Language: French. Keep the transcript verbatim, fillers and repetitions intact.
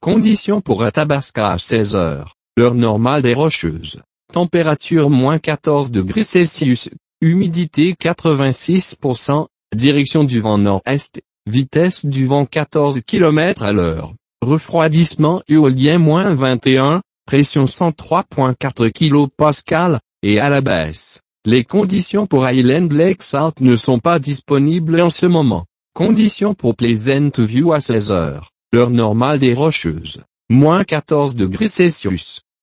Conditions pour Athabasca à seize heures, l'heure normale des Rocheuses. Température moins quatorze degrés Celsius, humidité quatre-vingt-six pour cent, direction du vent nord-est, vitesse du vent quatorze kilomètres à l'heure, refroidissement éolien moins vingt et un, pression cent trois virgule quatre kilopascales, et à la baisse. Les conditions pour Island Lake South ne sont pas disponibles en ce moment. Conditions pour Pleasant View à seize heures, l'heure normale des Rocheuses, moins quatorze degrés Celsius.